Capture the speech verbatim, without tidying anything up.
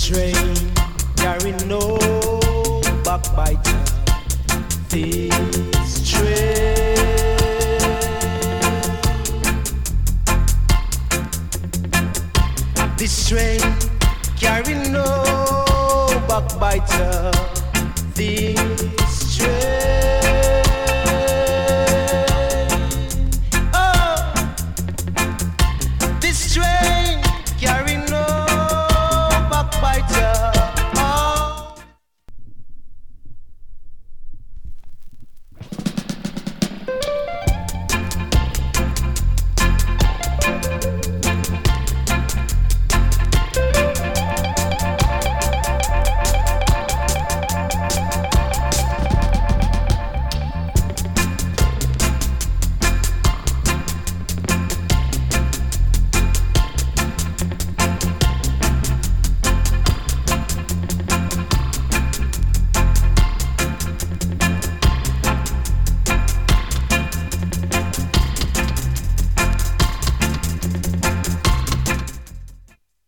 train carry no backbiter. This train, this train carry no backbiter. This train, oh, this train carry no backbiter. Oh.